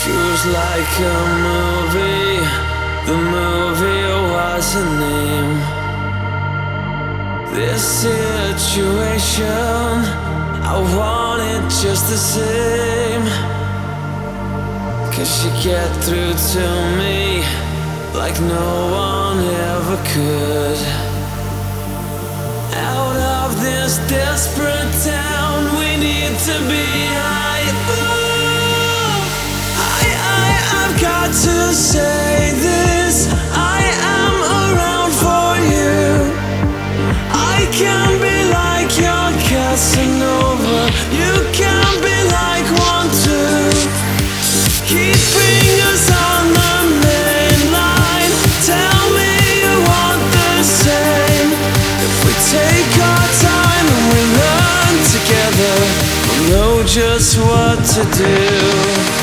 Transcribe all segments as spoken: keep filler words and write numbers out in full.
Feels like a movie. The movie was a name. This situation, I want it just the same. Cause you get through to me like no one ever could. Out of this desperate town, we need to be high above. I, I, I've got to say this, I am around for you. I can be like your Casanova, you can be like one too. Keeping us on the main line, tell me you want the same. If we take our time and we learn together, we'll know just what to do.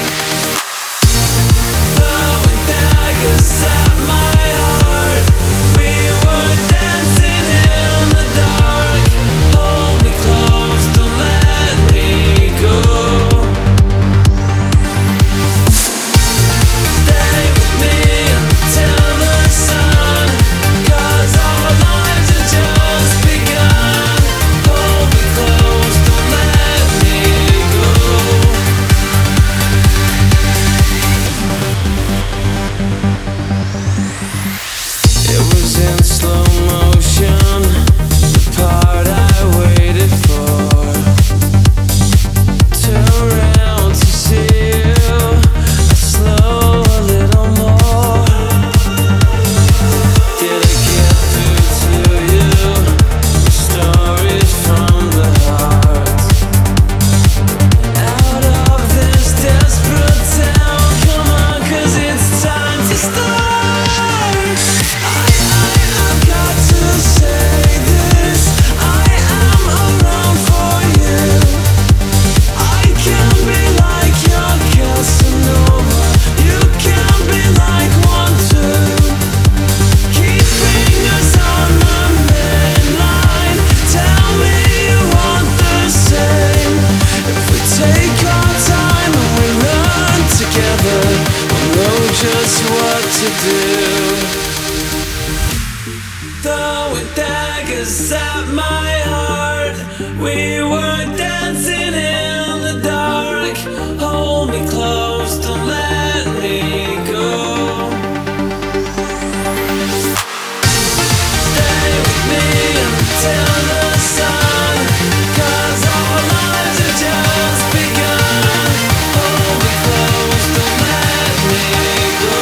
Throwing daggers at my heart, we were dancing in the dark. Hold me close, don't let me go. Stay with me until the sun, cause our lives have just begun. Hold me close, don't let me go. It was in slow motion, the part I waited for. Turn around to see you, I slow a little more. Did I get through to you? Stories from the heart. Out of this desperate town, come on, cause it's time to start. I, I, I've got to say this, I am around for you. I can be like your Casanova, you can be like one too. Keeping us on the main line, tell me you want the same. If we take our time and we learn together, we'll know just what to do. Throwing daggers at my heart, we were dancing in the dark. Hold me close, don't let me go. Stay with me until the sun, cause our lives have just begun. Hold me close, don't let me go.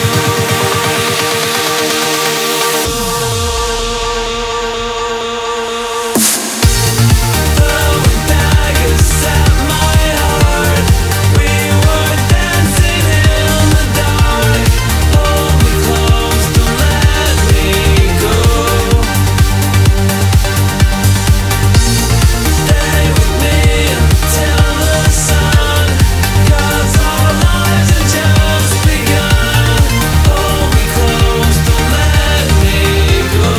Throwing daggers at my heart, we were dancing in the dark. Hold me close, don't let me go. Stay with me until the sun, cause our lives have just begun. Hold me close, don't let me go.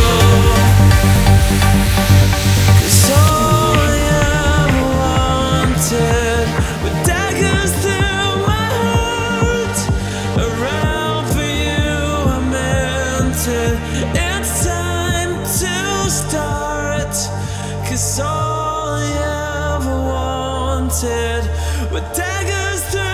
Cause all I ever wanted were daggers through my heart. Around for you I meant it. It's time to start. Cause all I ever wanted were daggers through